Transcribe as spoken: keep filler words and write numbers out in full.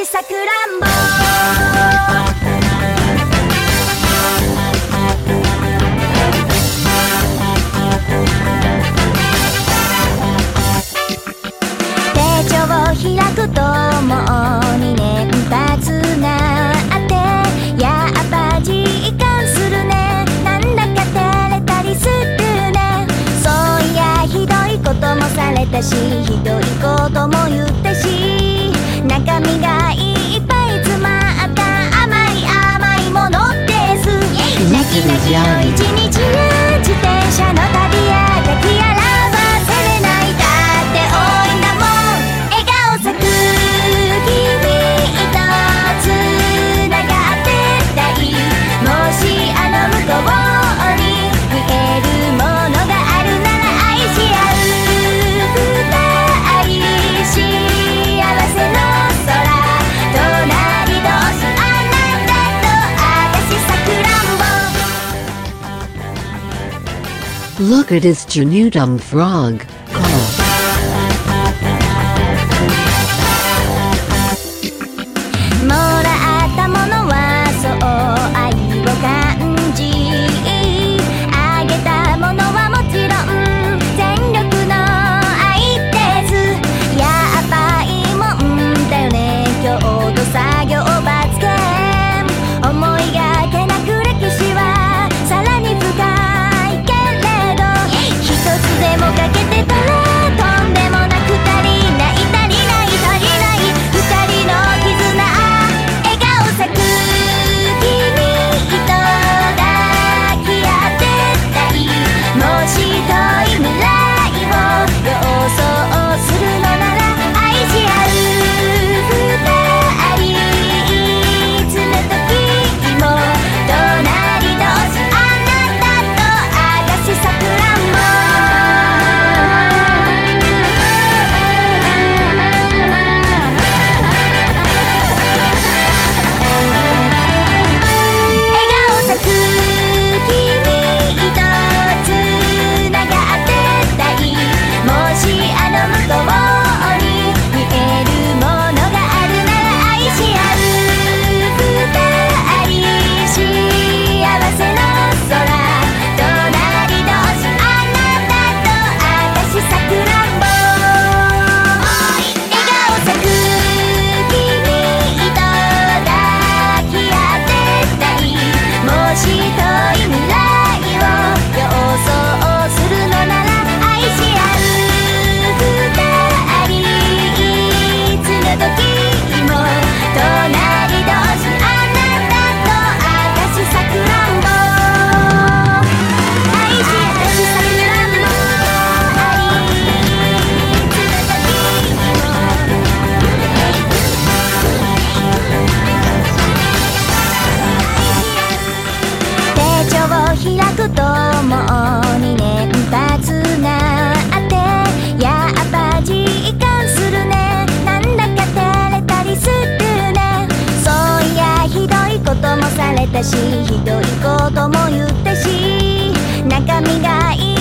しさくらんぼ手帳を開くともうにねん経つがあってやっぱ実感するね。なんだか照れたりするね。そういやひどいこともされたしひどいことも言ったし中身がいっぱい詰まった甘い甘いものです。泣き泣きの一日や自転車の旅や抱き合わせれないだって多いんだもん。笑顔咲く君とつながってたい。もしあの向こうに見えるものがあるなら愛し合う二人幸せの空隣同士あなたと私さくらんぼ Look at his Janudum frog. Call. もらったものはそう愛を感じあげたものはもちろん全力の愛です。やっぱいいもんだよね今日と作業罰ゲーム。思いがけなく歴史はさらに深いけれど一つでも欠けてたらとんでもなく足りない足りない足りない二人の絆笑顔咲く君と抱き合ってたい。もし遠い未来を予想するのなら愛し合う二人いつの時も隣同士あなたと私さくらんぼ笑顔咲く君とつながってたい。もしあの向こうに見えるものがあるなら愛し合う二人幸せの空隣同士あなたと私さくらんぼ笑顔咲く君と抱き合ってたい。もし遠い未来を予想するのなら愛し合う二人いつの時も隣同士あなたと私さくらんぼ愛し私さくらんぼいつの時も手帳を開くともうにねん経つがあってやっぱ実感するね。なんだか照れたりするね。そういやひどいこともされたしひどいことも言ったし中身がい